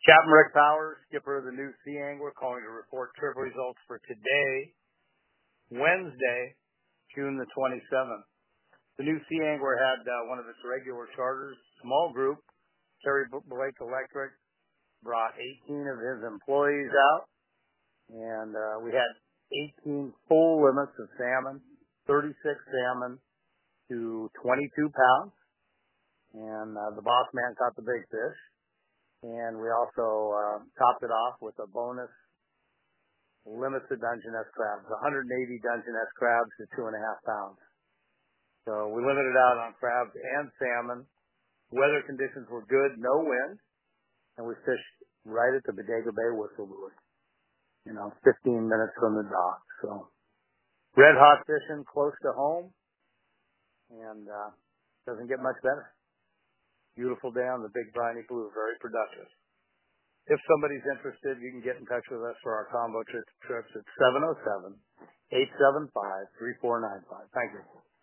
Captain Rick Powers, skipper of the New Sea Angler, calling to report trip results for today, Wednesday, June the 27th. The New Sea Angler had one of its regular charters, small group. Terry Blake Electric brought 18 of his employees out, and we had 18 full limits of salmon, 36 salmon to 22 pounds, and the boss man caught the big fish. And we also topped it off with a bonus limits of Dungeness crabs, 180 Dungeness crabs to 2.5 pounds. So we limited out on crabs and salmon. Weather conditions were good, no wind, and we fished right at the Bodega Bay Whistle Buoy, 15 minutes from the dock. So red hot fishing close to home, and doesn't get much better. Beautiful day on the Big Briny Blue, very productive. If somebody's interested, you can get in touch with us for our combo trips at 707-875-3495. Thank you.